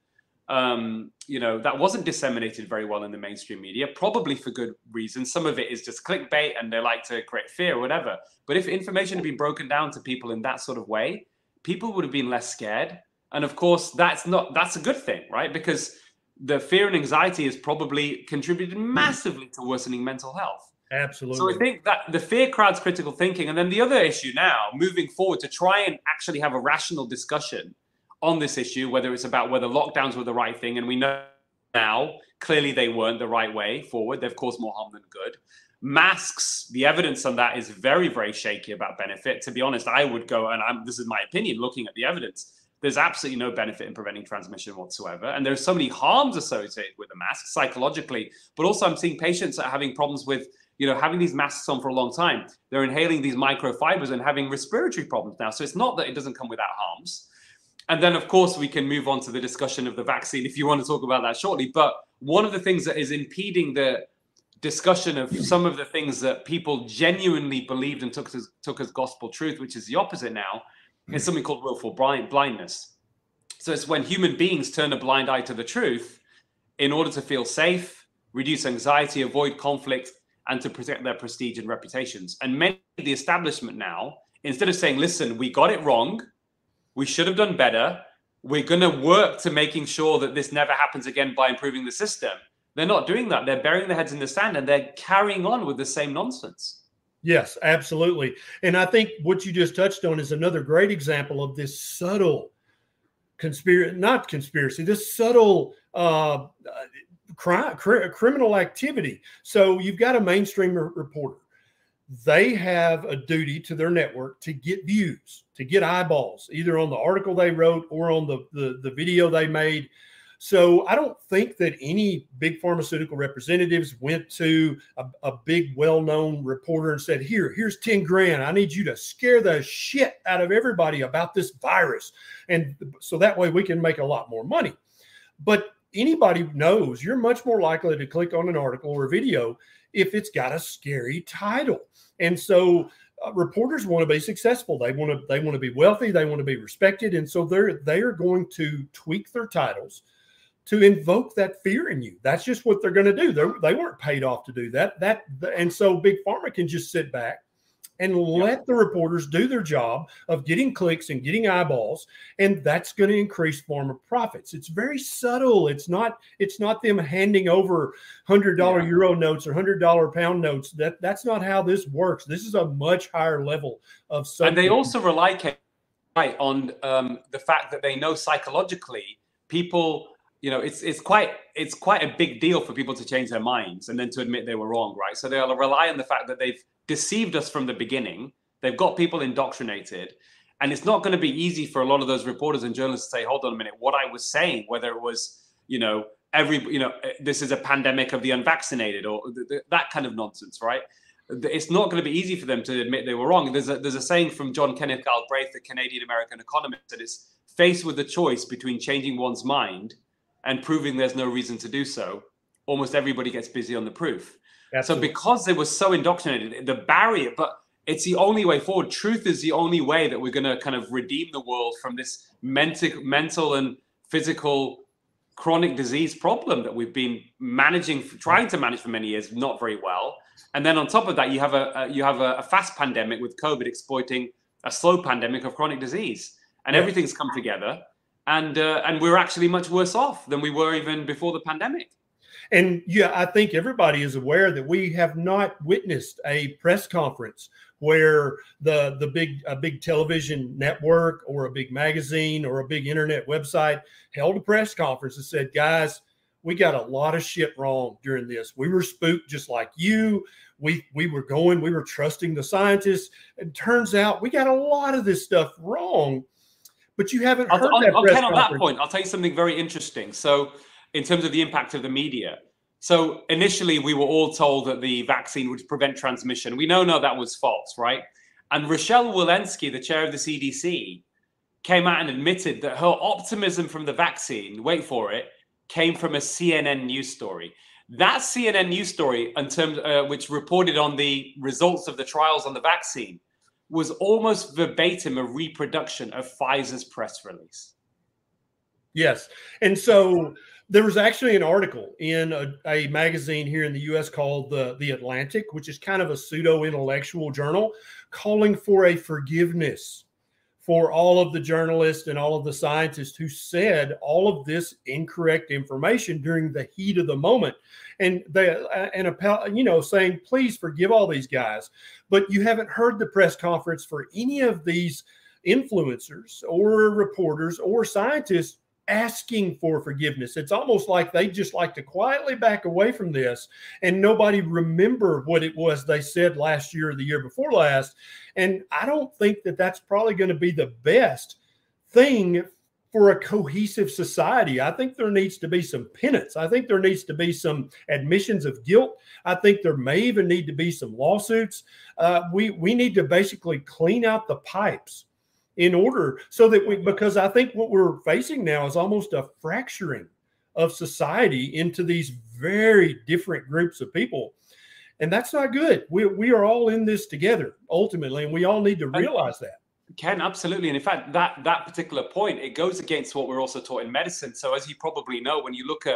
that wasn't disseminated very well in the mainstream media, probably for good reasons. Some of it is just clickbait and they like to create fear or whatever. But if information had been broken down to people in that sort of way, people would have been less scared. And of course, that's a good thing, right? Because the fear and anxiety has probably contributed massively to worsening mental health. Absolutely. So I think that the fear crowds critical thinking. And then the other issue now, moving forward, to try and actually have a rational discussion on this issue, whether it's about whether lockdowns were the right thing. And we know now, clearly they weren't the right way forward. They've caused more harm than good. Masks, the evidence on that is very, very shaky about benefit. To be honest, I would go, and this is my opinion, looking at the evidence, there's absolutely no benefit in preventing transmission whatsoever. And there's so many harms associated with the mask psychologically, but also I'm seeing patients that are having problems with having these masks on for a long time. They're inhaling these microfibers and having respiratory problems now. So it's not that it doesn't come without harms. And then, of course, we can move on to the discussion of the vaccine if you want to talk about that shortly. But one of the things that is impeding the discussion of some of the things that people genuinely believed and took as gospel truth, which is the opposite now, is something called willful blindness. So it's when human beings turn a blind eye to the truth in order to feel safe, reduce anxiety, avoid conflict, and to protect their prestige and reputations. And many of the establishment now, instead of saying, listen, we got it wrong, we should have done better, we're going to work to making sure that this never happens again by improving the system. They're not doing that. They're burying their heads in the sand and they're carrying on with the same nonsense. Yes, absolutely. And I think what you just touched on is another great example of this subtle this subtle criminal activity. So you've got a mainstream reporter. They have a duty to their network to get views, to get eyeballs, either on the article they wrote or on the video they made. So I don't think that any big pharmaceutical representatives went to a big well-known reporter and said, here's 10 grand. I need you to scare the shit out of everybody about this virus. And so that way we can make a lot more money. But anybody knows you're much more likely to click on an article or video if it's got a scary title. And so reporters want to be successful. They want to be wealthy. They want to be respected. And so they are going to tweak their titles to invoke that fear in you. That's just what they're going to do. They weren't paid off to do that. And so Big Pharma can just sit back and let the reporters do their job of getting clicks and getting eyeballs, and that's going to increase pharma profits. It's very subtle. It's not them handing over $100 euro notes or $100 pound notes. That's not how this works. This is a much higher level of subtlety. And they also rely on the fact that they know psychologically people. It's quite a big deal for people to change their minds and then to admit they were wrong, right? So they'll rely on the fact that they've deceived us from the beginning. They've got people indoctrinated, and it's not going to be easy for a lot of those reporters and journalists to say, hold on a minute, what I was saying, whether it was, this is a pandemic of the unvaccinated or that kind of nonsense, right? It's not going to be easy for them to admit they were wrong. There's a saying from John Kenneth Galbraith, the Canadian-American economist, that it's faced with the choice between changing one's mind and proving there's no reason to do so, almost everybody gets busy on the proof. Absolutely. So because they were so indoctrinated, the barrier, but it's the only way forward. Truth is the only way that we're going to kind of redeem the world from this mental and physical chronic disease problem that we've been trying to manage for many years, not very well. And then on top of that, you have a fast pandemic with COVID exploiting a slow pandemic of chronic disease, and everything's come together. And we're actually much worse off than we were even before the pandemic. And I think everybody is aware that we have not witnessed a press conference where a big television network or a big magazine or a big internet website held a press conference and said, guys, we got a lot of shit wrong during this. We were spooked just like you. We were trusting the scientists. It turns out we got a lot of this stuff wrong. But you haven't heard that press conference. On that point, I'll tell you something very interesting. So in terms of the impact of the media. So initially, we were all told that the vaccine would prevent transmission. We know that was false, right? And Rochelle Walensky, the chair of the CDC, came out and admitted that her optimism from the vaccine, wait for it, came from a CNN news story. That CNN news story, in terms which reported on the results of the trials on the vaccine, was almost verbatim a reproduction of Pfizer's press release. Yes. And so there was actually an article in a magazine here in the U.S. called The Atlantic, which is kind of a pseudo-intellectual journal, calling for a forgiveness for all of the journalists and all of the scientists who said all of this incorrect information during the heat of the moment. And saying, please forgive all these guys. But you haven't heard the press conference for any of these influencers or reporters or scientists asking for forgiveness. It's almost like they just like to quietly back away from this, and nobody remember what it was they said last year or the year before last. And I don't think that that's probably going to be the best thing for a cohesive society. I think there needs to be some penance. I think there needs to be some admissions of guilt. I think there may even need to be some lawsuits. We need to basically clean out the pipes in order so that because I think what we're facing now is almost a fracturing of society into these very different groups of people. And that's not good. We are all in this together ultimately, and we all need to realize that. Ken, absolutely. And in fact, that particular point, it goes against what we're also taught in medicine. So as you probably know, when you look at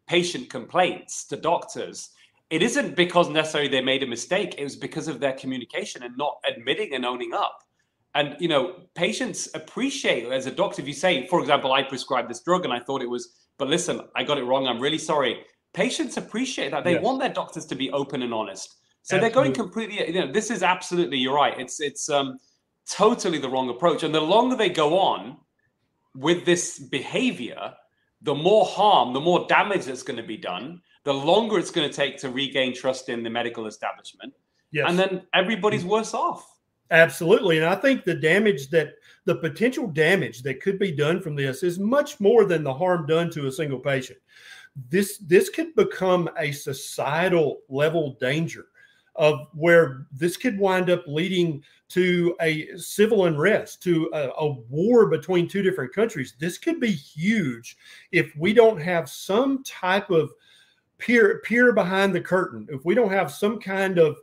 patient complaints to doctors, it isn't because necessarily they made a mistake. It was because of their communication and not admitting and owning up. And, you know, patients appreciate, as a doctor, if you say, for example, I prescribed this drug and I thought it was, but listen, I got it wrong. I'm really sorry. Patients appreciate that. They want their doctors to be open and honest. So they're going completely, you know, this is absolutely, you're right. It's totally the wrong approach. And the longer they go on with this behavior, the more harm, the more damage that's going to be done, the longer it's going to take to regain trust in the medical establishment. Yes. And then everybody's worse off. Absolutely. And I think the potential damage that could be done from this is much more than the harm done to a single patient. This could become a societal level danger of where this could wind up leading to a civil unrest, to a war between two different countries. This could be huge if we don't have some type of peer behind the curtain, if we don't have some kind of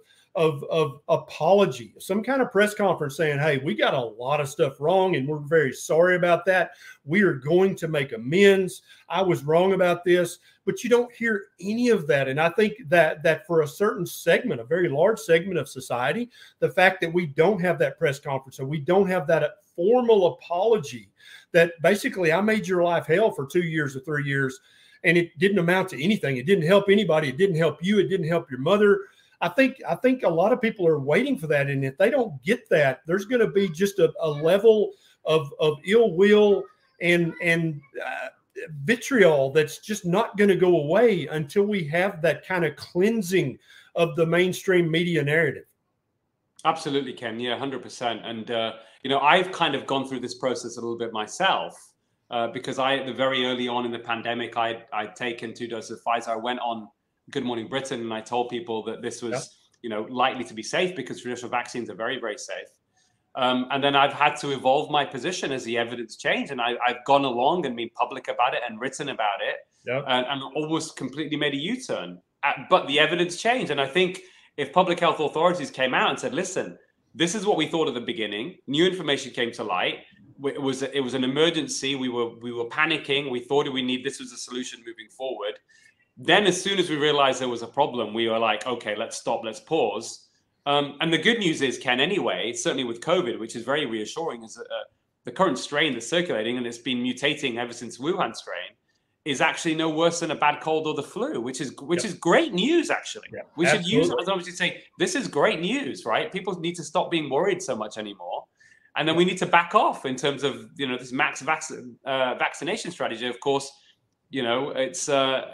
apology, some kind of press conference saying, hey, we got a lot of stuff wrong and we're very sorry about that. We are going to make amends. I was wrong about this, but you don't hear any of that. And I think that for a certain segment, a very large segment of society, the fact that we don't have that press conference or we don't have that formal apology that basically I made your life hell for 2 years or 3 years and it didn't amount to anything. It didn't help anybody. It didn't help you. It didn't help your mother. I think a lot of people are waiting for that. And if they don't get that, there's going to be just a level of ill will and vitriol that's just not going to go away until we have that kind of cleansing of the mainstream media narrative. Absolutely, Ken. Yeah, 100%. And, you know, I've kind of gone through this process a little bit myself because very early on in the pandemic, I'd taken 2 doses of Pfizer. I went on Good Morning Britain and I told people that this was, you know, likely to be safe because traditional vaccines are very, very safe. And then I've had to evolve my position as the evidence changed. And I've gone along and been public about it and written about it and almost completely made a U-turn. But the evidence changed. And I think if public health authorities came out and said, listen, this is what we thought at the beginning, new information came to light. It was an emergency. We were panicking. We thought this was a solution moving forward. Then as soon as we realized there was a problem, we were like, okay, let's stop, let's pause. And the good news is, Ken, anyway, certainly with COVID, which is very reassuring, is that the current strain that's circulating, and it's been mutating ever since Wuhan strain, is actually no worse than a bad cold or the flu, which is great news, actually. Yeah, we should use it. I should say, this is great news, right? People need to stop being worried so much anymore. And then we need to back off in terms of, you know, this max vaccination strategy. Of course, you know, it's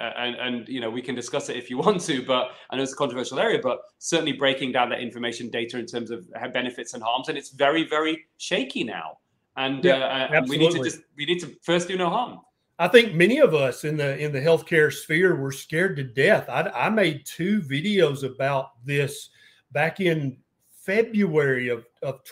and you know, we can discuss it if you want to, but I know it's a controversial area, but certainly breaking down that information data in terms of benefits and harms, and it's very, very shaky now. And we need to first do no harm. I think many of us in the healthcare sphere were scared to death. I made 2 videos about this back in February of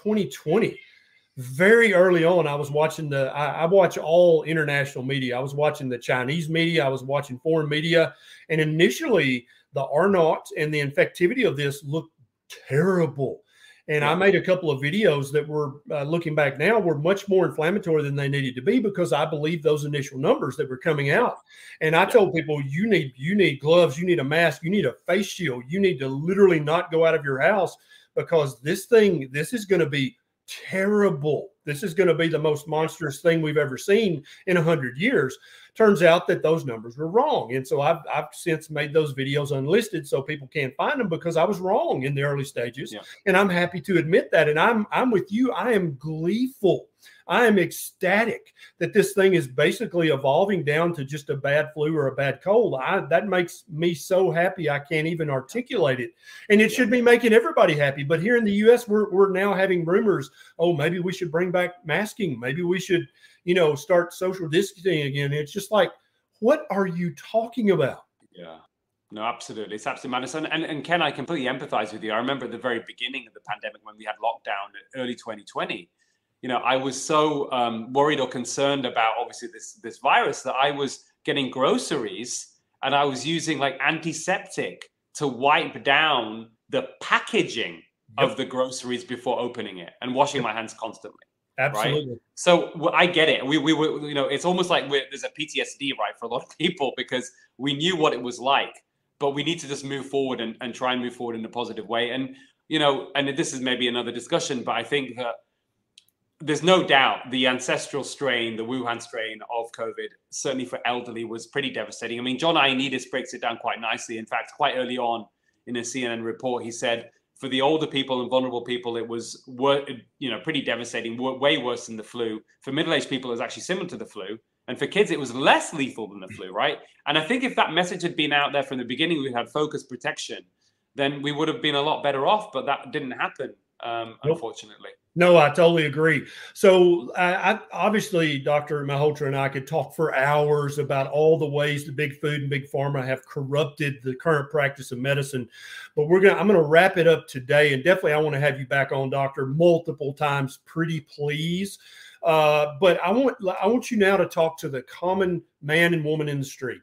2020. Very early on, I was watching I watch all international media. I was watching the Chinese media. I was watching foreign media. And initially, the R0 and the infectivity of this looked terrible. And I made a couple of videos that were, looking back now, were much more inflammatory than they needed to be because I believed those initial numbers that were coming out. And I told people, you need gloves, you need a mask, you need a face shield, you need to literally not go out of your house because this is going to be terrible. This is going to be the most monstrous thing we've ever seen in 100 years. Turns out that those numbers were wrong. And so I've since made those videos unlisted so people can't find them because I was wrong in the early stages. Yeah. And I'm happy to admit that. And I'm with you. I am gleeful. I am ecstatic that this thing is basically evolving down to just a bad flu or a bad cold. That makes me so happy I can't even articulate it. And it should be making everybody happy. But here in the U.S., we're now having rumors, oh, maybe we should bring back masking. Maybe we should, you know, start social distancing again. It's just like, what are you talking about? Yeah. No, absolutely. It's absolutely madness. And Ken, I completely empathize with you. I remember at the very beginning of the pandemic when we had lockdown in early 2020, you know, I was so worried or concerned about obviously this virus that I was getting groceries and I was using like antiseptic to wipe down the packaging of the groceries before opening it and washing my hands constantly. Absolutely. Right? So I get it. We were, it's almost like there's a PTSD, right, for a lot of people because we knew what it was like, but we need to just move forward and try and move forward in a positive way. And, and this is maybe another discussion, but I think there's no doubt the ancestral strain, the Wuhan strain of COVID, certainly for elderly, was pretty devastating. I mean, John Ioannidis breaks it down quite nicely. In fact, quite early on in a CNN report, he said, for the older people and vulnerable people, it was, pretty devastating, way worse than the flu. For middle-aged people, it was actually similar to the flu. And for kids, it was less lethal than the flu, right? And I think if that message had been out there from the beginning, we had focused protection, then we would have been a lot better off. But that didn't happen, unfortunately. No, I totally agree. So I obviously, Dr. Malhotra and I could talk for hours about all the ways the big food and big pharma have corrupted the current practice of medicine. But I'm going to wrap it up today. And definitely I want to have you back on, Doctor, multiple times, pretty please. But I want you now to talk to the common man and woman in the street.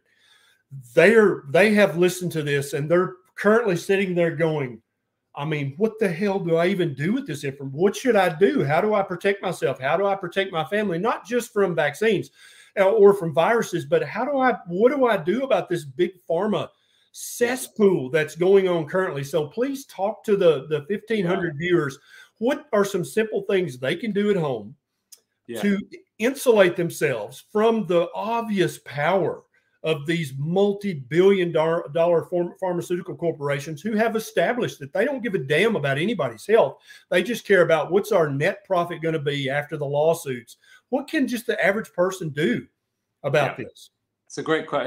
They have listened to this and they're currently sitting there going, I mean, what the hell do I even do with this information? What should I do? How do I protect myself? How do I protect my family? Not just from vaccines or from viruses, but what do I do about this big pharma cesspool that's going on currently? So please talk to the 1,500 viewers. What are some simple things they can do at home to insulate themselves from the obvious power of these multi-billion-dollar pharmaceutical corporations who have established that they don't give a damn about anybody's health. They just care about what's our net profit going to be after the lawsuits. What can just the average person do about this? It's a great way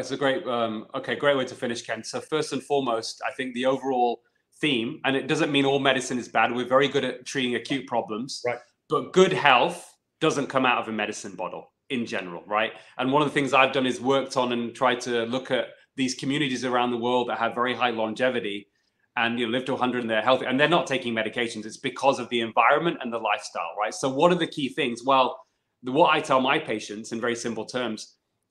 to finish, Ken. So first and foremost, I think the overall theme, and it doesn't mean all medicine is bad. We're very good at treating acute problems, right? But good health doesn't come out of a medicine bottle in general, right? And one of the things I've done is worked on and tried to look at these communities around the world that have very high longevity and live to 100 and they're healthy and they're not taking medications. It's because of the environment and the lifestyle, right? So what are the key things? Well, what I tell my patients in very simple terms,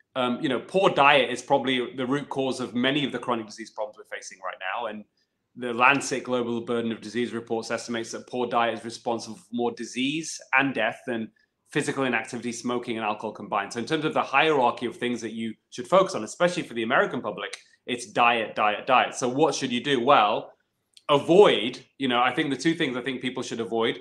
poor diet is probably the root cause of many of the chronic disease problems we're facing right now. And the Lancet Global Burden of Disease reports estimates that poor diet is responsible for more disease and death than physical inactivity, smoking, and alcohol combined. So in terms of the hierarchy of things that you should focus on, especially for the American public, it's diet, diet, diet. So what should you do? Well, avoid, I think the two things I think people should avoid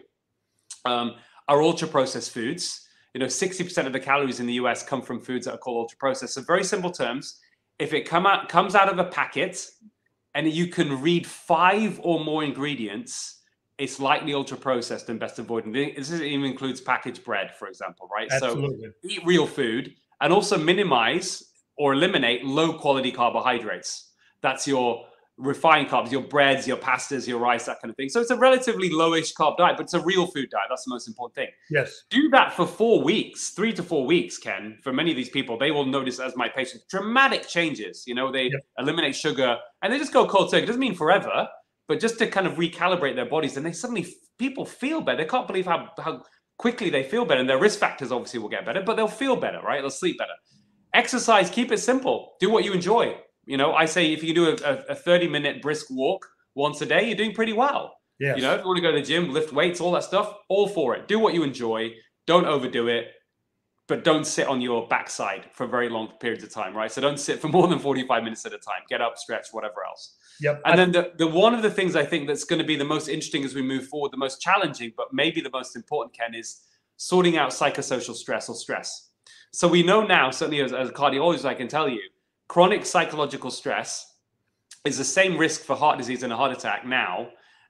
are ultra-processed foods. 60% of the calories in the US come from foods that are called ultra-processed. So very simple terms, if it comes out of a packet and you can read 5 or more ingredients, it's likely ultra-processed and best avoided. This even includes packaged bread, for example, right? Absolutely. So eat real food and also minimize or eliminate low-quality carbohydrates. That's your refined carbs, your breads, your pastas, your rice, that kind of thing. So it's a relatively lowish carb diet, but it's a real food diet. That's the most important thing. Yes. Do that for 4 weeks, 3 to 4 weeks, Ken. For many of these people, they will notice, as my patients, dramatic changes. They eliminate sugar and they just go cold turkey. It doesn't mean forever, but just to kind of recalibrate their bodies, and people feel better. They can't believe how quickly they feel better. And their risk factors obviously will get better, but they'll feel better, right? They'll sleep better. Exercise, keep it simple. Do what you enjoy. I say if you do a 30-minute brisk walk once a day, you're doing pretty well. Yes. If you want to go to the gym, lift weights, all that stuff, all for it. Do what you enjoy. Don't overdo it. But don't sit on your backside for very long periods of time, right? So don't sit for more than 45 minutes at a time. Get up, stretch, whatever else. Yep. And then the one of the things I think that's going to be the most interesting as we move forward, the most challenging, but maybe the most important, Ken, is sorting out psychosocial stress or stress. So we know now, certainly as a cardiologist, I can tell you, chronic psychological stress is the same risk for heart disease and a heart attack now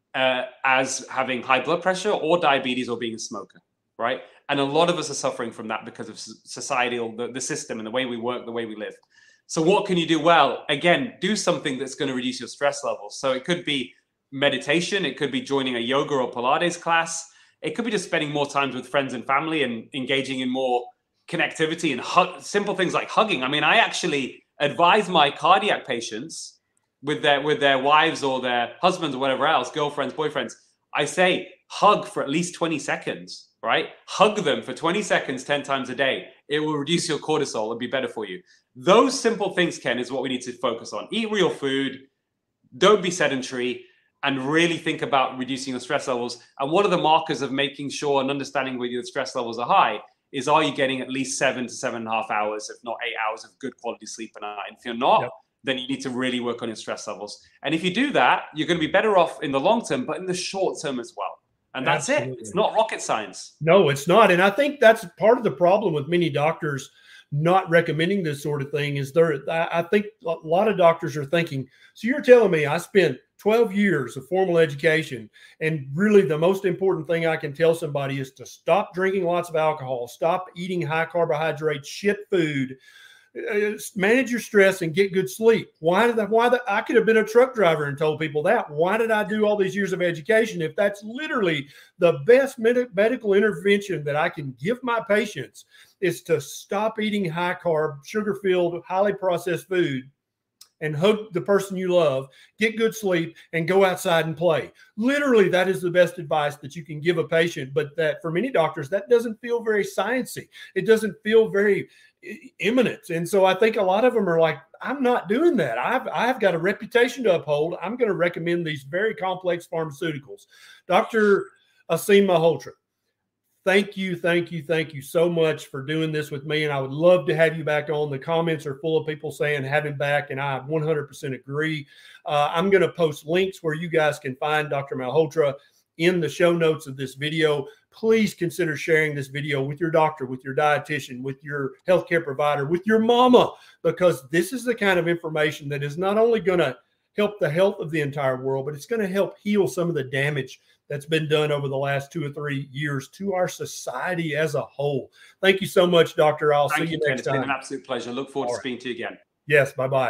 as having high blood pressure or diabetes or being a smoker, right? And a lot of us are suffering from that because of societal, the system and the way we work, the way we live. So what can you do? Well, again, do something that's going to reduce your stress levels. So it could be meditation. It could be joining a yoga or Pilates class. It could be just spending more time with friends and family and engaging in more connectivity and simple things like hugging. I mean, I actually advise my cardiac patients with their wives or their husbands or whatever else, girlfriends, boyfriends. I say hug for at least 20 seconds. Right? Hug them for 20 seconds, 10 times a day. It will reduce your cortisol and be better for you. Those simple things, Ken, is what we need to focus on. Eat real food. Don't be sedentary. and really think about reducing your stress levels. And what are the markers of making sure and understanding whether your stress levels are high is, are you getting at least 7 to 7.5 hours, if not 8 hours of good quality sleep a night? And if you're not, then you need to really work on your stress levels. And if you do that, you're going to be better off in the long term, but in the short term as well. And that's it. It's not rocket science. No, it's not. And I think that's part of the problem with many doctors not recommending this sort of thing is I think a lot of doctors are thinking, so you're telling me I spent 12 years of formal education, and really the most important thing I can tell somebody is to stop drinking lots of alcohol, stop eating high carbohydrate shit food, manage your stress and get good sleep. I could have been a truck driver and told people that. Why did I do all these years of education if that's literally the best medical intervention that I can give my patients, is to stop eating high carb, sugar filled, highly processed food, and hug the person you love, get good sleep, and go outside and play. Literally, that is the best advice that you can give a patient. But that for many doctors, that doesn't feel very sciencey. It doesn't feel very imminent. And so I think a lot of them are like, I'm not doing that. I've got a reputation to uphold. I'm going to recommend these very complex pharmaceuticals. Dr. Aseem Malhotra, thank you so much for doing this with me. And I would love to have you back on. The comments are full of people saying have him back, and I 100% agree. I'm going to post links where you guys can find Dr. Malhotra in the show notes of this video. Please consider sharing this video with your doctor, with your dietitian, with your healthcare provider, with your mama, because this is the kind of information that is not only going to help the health of the entire world, but it's going to help heal some of the damage that's been done over the last 2 or 3 years to our society as a whole. Thank you so much, Doctor. I'll see you next time. It's been an absolute pleasure. Look forward to speaking to you again. Yes, bye-bye.